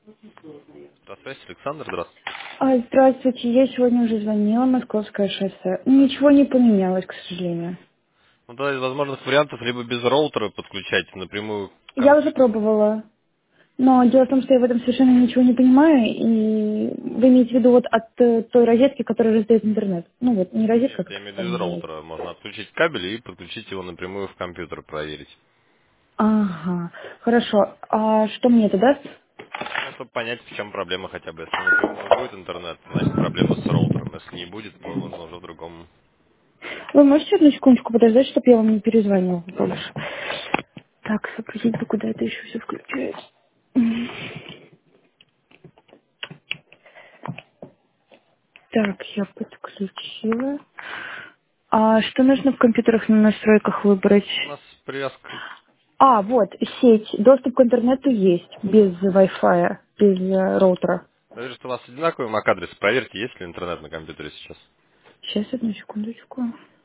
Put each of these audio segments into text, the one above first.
Здравствуйте, Александр, здравствуйте. Здравствуйте, я сегодня уже звонила, Московское шоссе. Ничего не поменялось, к сожалению. Ну, да, из возможных вариантов либо без роутера подключайте напрямую к Я уже компьютеру. пробовала, но дело в том, что я в этом совершенно ничего не понимаю, и вы имеете в виду вот от той розетки, которая раздает интернет. Ну вот, не розетка, Нет, как я это имею в виду из правильно называется. роутера. Можно отключить кабель и подключить его напрямую в компьютер, проверить. Ага, хорошо. А что мне это даст? Ну, чтобы понять, в чем проблема хотя бы. Если напрямую будет интернет, значит проблема с роутером. Если не будет, то нужно уже в другом. Вы можете одну секундочку подождать, чтобы я вам не перезвонила больше? Так, сопротивление, куда это еще все включается? Так, я подключила. А что нужно в компьютерах на настройках выбрать? Ну, у нас привязка... Вот, сеть. Доступ к интернету есть, без Wi-Fi, без роутера. Я вижу, что у вас одинаковый MAC-адрес. Проверьте, есть ли интернет на компьютере сейчас. Сейчас, одну секундочку.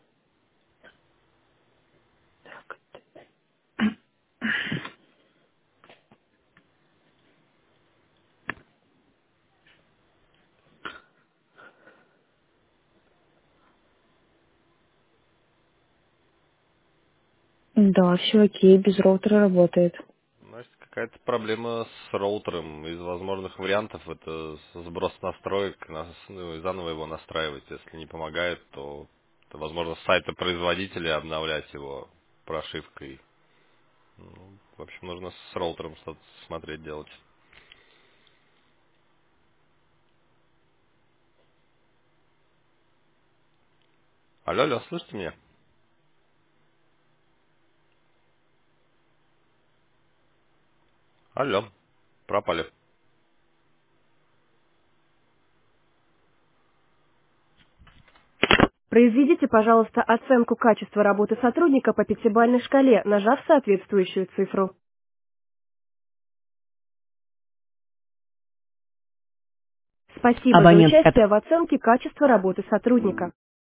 Да, все окей, без роутера работает. Значит, какая-то проблема с роутером. Из возможных вариантов это сброс настроек, ну, и заново его настраивать. Если не помогает, то это, возможно, с сайта производителя обновлять его прошивкой. Ну, в общем, нужно с роутером что-то смотреть, делать. Алло, алло, слышите меня? Алло, пропали. Произведите, пожалуйста, оценку качества работы сотрудника по пятибалльной шкале, нажав соответствующую цифру. Спасибо за Абонент, участие в оценке качества работы сотрудника.